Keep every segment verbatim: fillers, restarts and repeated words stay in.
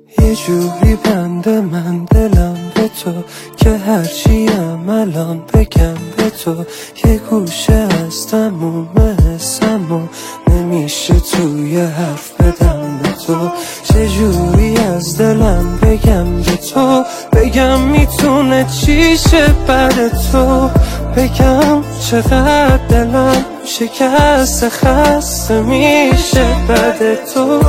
یه جوری بنده من دلم به تو که هرچیم الان بگم به تو یه گوشه از تموم حسم و نمیشه توی حرف بدم به تو. چجوری از دلم بگم به تو، بگم میتونه چی شه بعد تو، بگم چقدر دلم شکست خسته میشه بعد تو.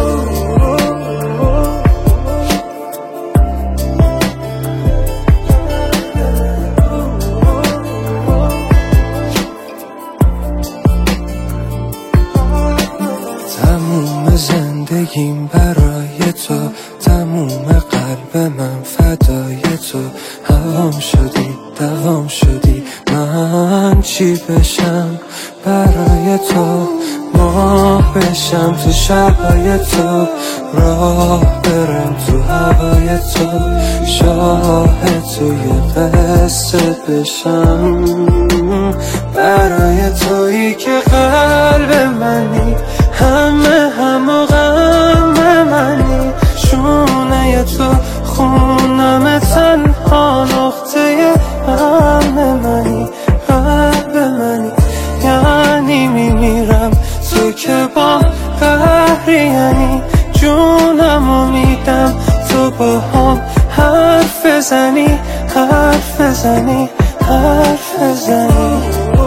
تموم زندگیم برای تو، تموم قلب من فدای تو. هوام شدی دوام شدی، من چی بشم برای تو، ماه بشم تو شبای تو، راه برم تو هوای تو، شاهد توی قصه بشم برای تویی که قلب منی، همه هم و غم منی، شونه تو خونم تنها نقطه هم منی، قلب منی، یعنی میمیرم تو که با قهری، یعنی جونمو میدم تو با هم حرف بزنی، حرف بزنی، حرف بزنی.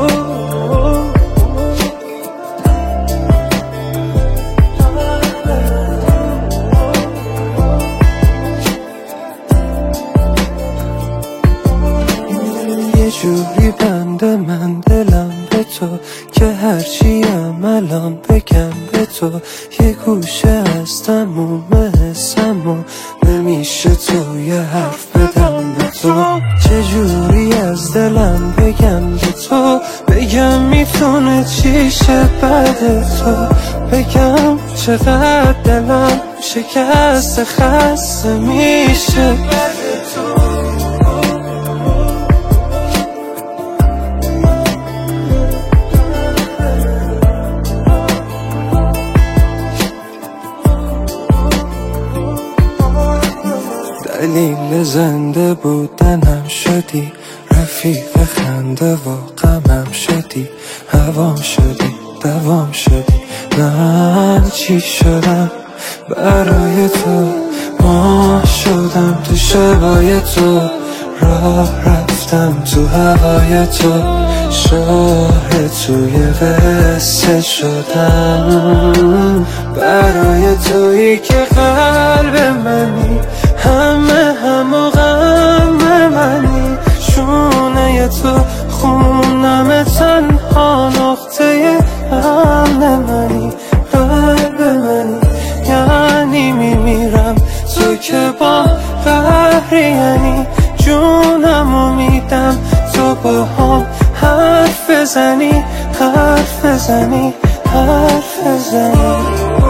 یه جوری بنده من دلم به تو که هرچیم الان بگم به تو یه گوشه از تموم حسم و نمیشه توی حرف بدم به تو. چجوری از دلم بگم به تو، بگم میتونه چی شه بعد تو، بگم چقدر دلم شکست خسته میشه بعد تو. دلیل زنده بودنم شدی، رفیق خنده و غمم شدی، هوام شدی دوام شدی، من چی شدم برای تو، ماه شدم تو شبای تو، راه رفتم تو هوای تو، شاهد توی قصه شدم برای تویی که قلب منی، همه هم و غم منی، شونه تو خونم تنها نقطه هم منی، قلب منی، یعنی میمیرم تو که با قهری، یعنی جونمو میدم تو با هم حرف بزنی، حرف بزنی، حرف بزنی.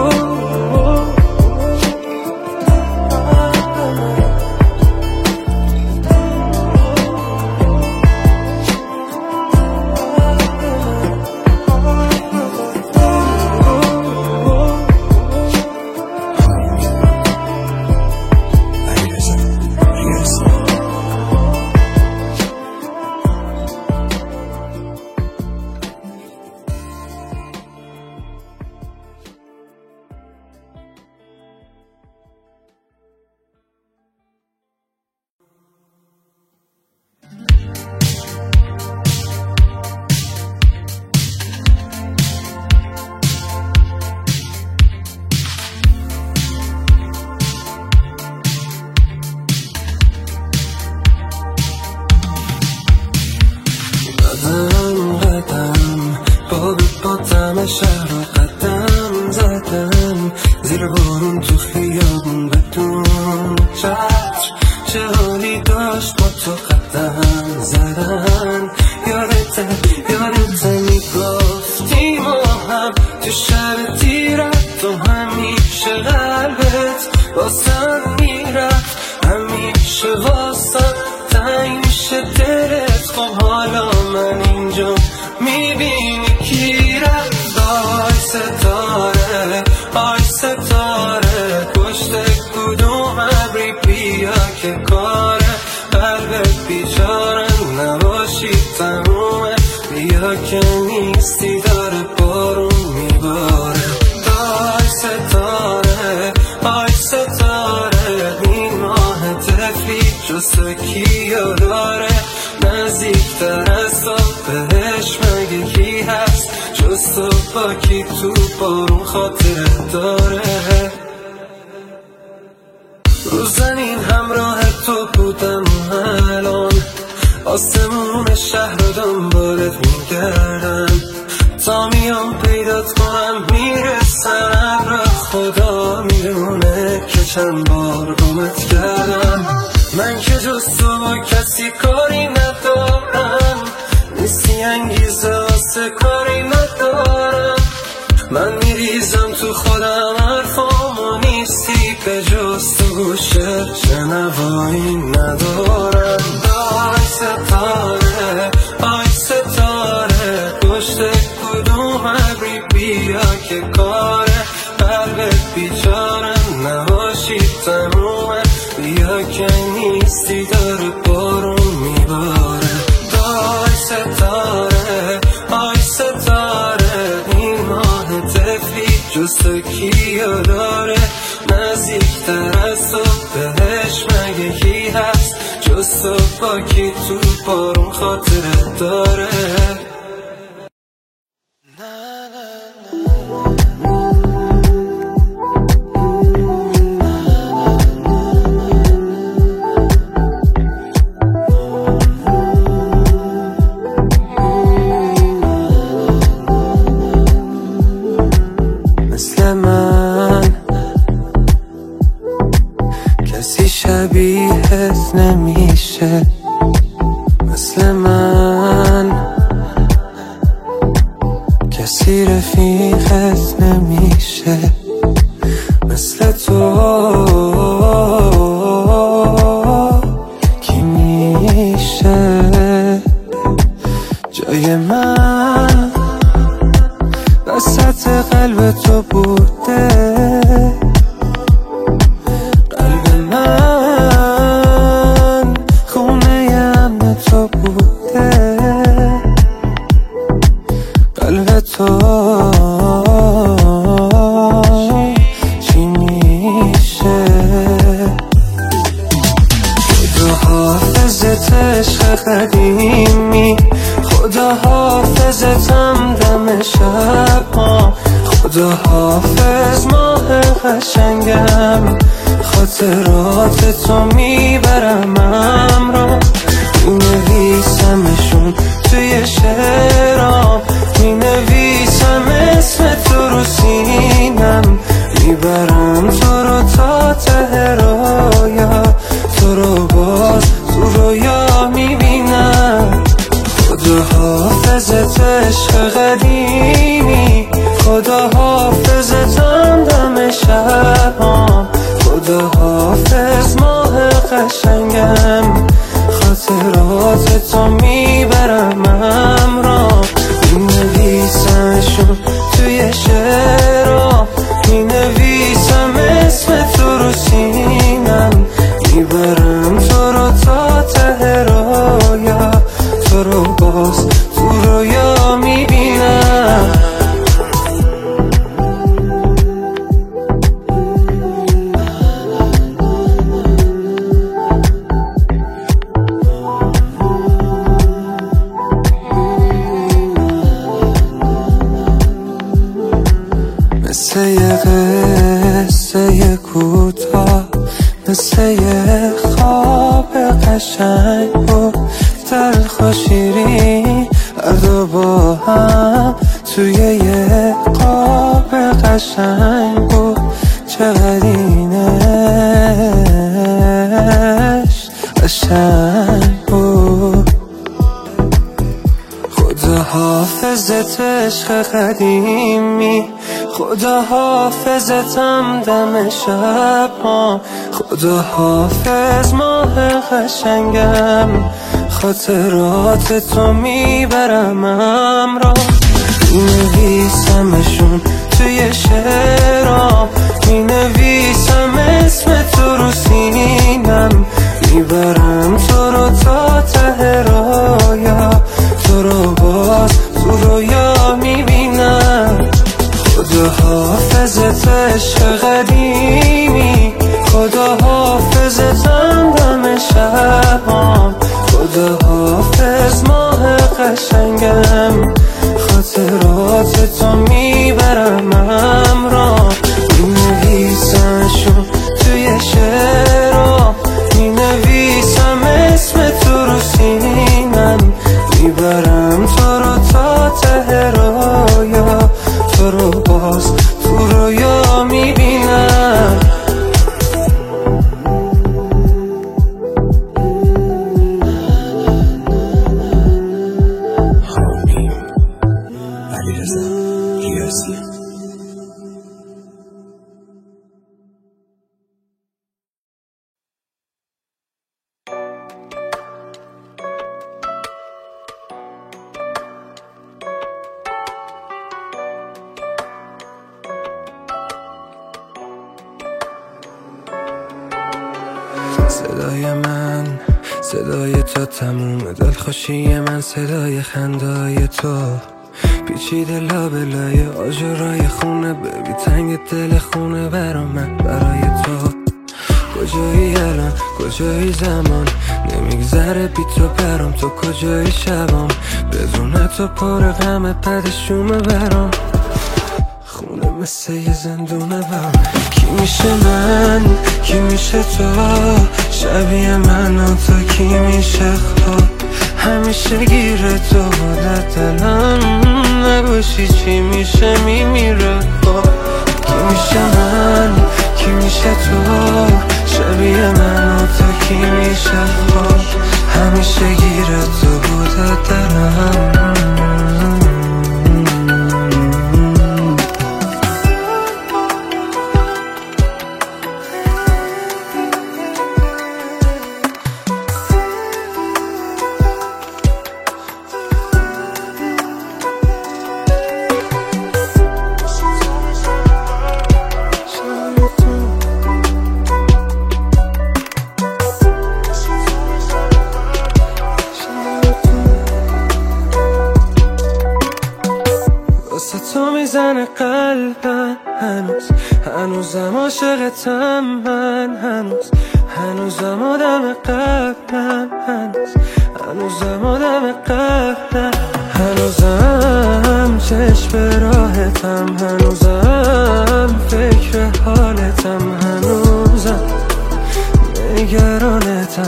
قدم قدم با با دم شهر و قدم زدم زیر بارون تو خیابون بدون چتر، چه حالی داشت با تو قدم زدن، یادت یادت میگفتی ما هم تو شب تیرت، تو همیشه قلبت واسم میرفت، همیشه واسم تنگ میشه دلت. خب حالا من اینجا میبینی کی رفت، آی ستاره آی ستاره پشت کدومه جز تو کیو داره نزدیکتر از تو بهش مگه کی هست جز تو با کی تو بارون خاطره داره رو زمین همراه تو بودم و الان آسمون شهر رو دنبالت میگردم تا میام پیدات کنم میرسم ابر خدا میدونه که چند بار گمت کردم من که جز تو با کسی کاری ندارم نیستی انگیزه واسه کاری ندارم من میریزم تو خودم حرفامو نیستی به جز تو گوشه شنوایی ندارم آی ستاره آی ستاره پشت کدوم ابری بیا که کاره قلبت بیچارم نباشی تمومه بیا که نیستی داره بارون میباره آی ستاره آی ستاره این ماه تفلی جز تو کیو داره نزدیکتر از تو بهش مگه کی هست جز تو با کی تو بارون خاطره داره مثل من کسی شبیهت نمیشه مثل من کسی رفیقت نمیشه مثل تو کی میشه جای من وسط قلب تو بوده قلب من خونه امن تو بوده قلب تو چی میشه خدا حافظت عشق قدیمی خدا حافظتم دم شب ها خدا حافظ ماه قشنگم خاطرات تو میبرم همراه مینویسمشون توی شعرام مینویسم اسم تو رو سینم میبرم تو رو تا ته رویا تو رو باز تو رویا میبینم خدا حافظت عشق قدیمی خدا حافظتم دم شبام خدا حافظ ماه قشنگم خاطرات تو میبرم همراه مینویسمشون توی شعرام مینویسم اسم تو رو سینم میبرم تو رو تا ته رویا تو رو باز تو رویا میبینم مثل یه قصه کوتاه مثل یه خواب قشنگ بود تلخ و شیرین هر دو با هم توی یه خواب قشنگ بود چقدر اینش قشنگ بود خدا حافظت عشق قدیمی خدا حافظتم دم شب ها خدا حافظ ماه قشنگم خاطرات تو میبرم همراه مینویسمشون توی شعرام مینویسم اسم تو رو سینم میبرم تو رو تا ته رویا تو رو باز تو رویا میبینم خدا حافظت عشق قدیمی خدا حافظتم دم شبام، خدا حافظ ماه قشنگم، خاطرات تو میبرم همراه، مینویسمشون توی شعرها، مینویسم اسم تو رو سینم، میبرم تو رو تا ته رویا، تو رو باز تو رویا میبینم. صدای من صدای تو تموم دلخوشی من، صدای خندای تو پیچیده لابلای آجرای خونه، ببی تنگ دل خونه برا من برای تو. کجایی الان کجایی زمان، نمیگذره بی تو برام، تو کجایی شبام، بدون تو پر غم پدشومه برام، خونه مثل یه زندونه برام. کی میشه من کی میشه تو، شبیه من و تو کی میشه خواب، همیشه گیره تو بوده دلم، نباشی چی میشه میمیره خواب. کی میشه من کی میشه تو، شبیه من و تو کی میشه خواب، همیشه گیره تو بوده دلم. تو میزنه قلبم هنوز، هنوزم عاشقتم من هنوز، هنوزم آدم قبلم هنوز، هنوزم آدم قبلم، هنوزم چشم به راحتم، هنوزم فکر حالتم، هنوزم نگرانتم،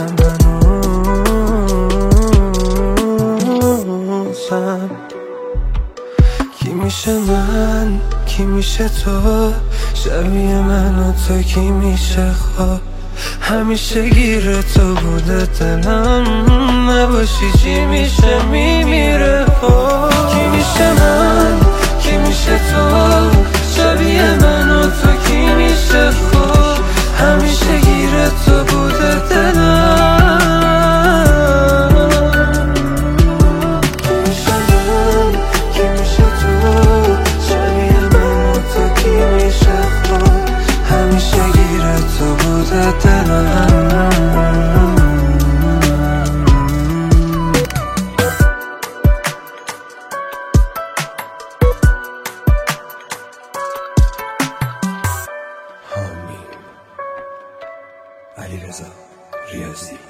هنوزم. کی میشه من کی میشه تو، شبیه من و تو کی میشه خواب، همیشه گیره تو بوده دلم، نباشی چی میشه میمیره خواب. کی میشه من کی میشه تو، شبیه من و تو کی میشه خواب، همیشه گیره تو بوده دلم. علیرضا ریاضی.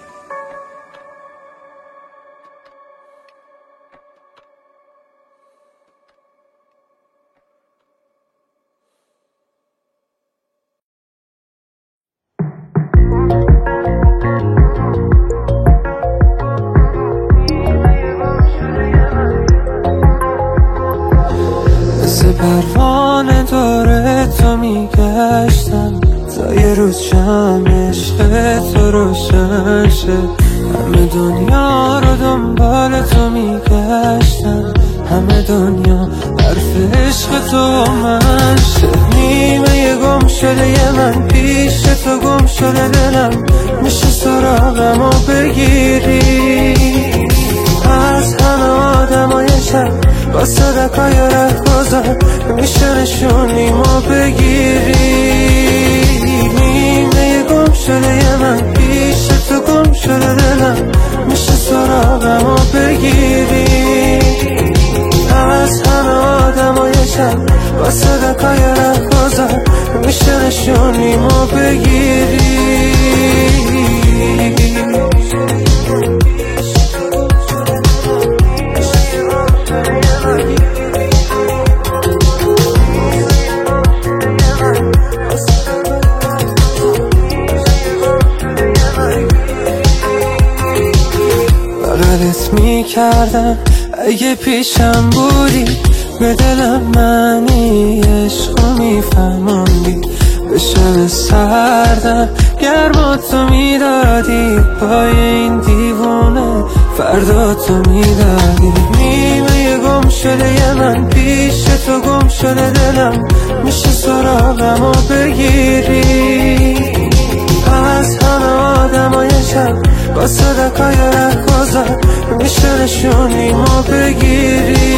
مثل پروانه داره تو میگشتم، تا یه روز شم عشق تو روشن شه، همه دنیا رو دنبال تو میگشتم، همه دنیا حرف عشق تو من شه. نیمه گم شده یه من پیش تو گم شده دلم، میشه سراغم و بگیری از همه آدمای شب، با صدقای ره گذار میشه نشونیمو بگیری. نیمه گم شده یه من پیش تو گم شده دلم، میشه سراغم و بگیری از همه آدمای شب، با صدقای ره گذار میشه نشونیمو بگیری. کردن اگه پیشم بودی به دلم معنی عشقو میفهموندی به شب سردم گرما تو میدادی پای این دیوونه فردا تو میدادی نیمه گم شده یه من پیش تو گم شده دلم میشه سراغمو بگیری از همه آدمای شب با صدقای رهگذر میشه نشونیمو بگیری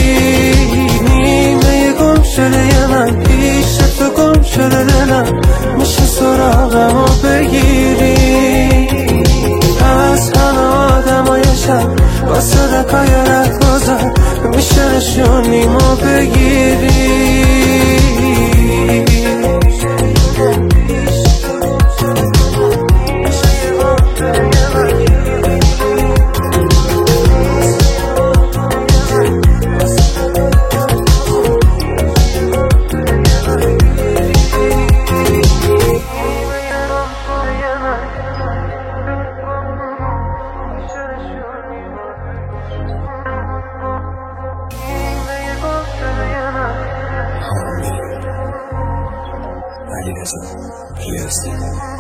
نیمه گم شده یه من پیش تو گم شده دلم میشه سراغمو بگیری از همه آدمای شب با صدقای رهگذر میشه نشونیمو بگیری علیرضا پیازی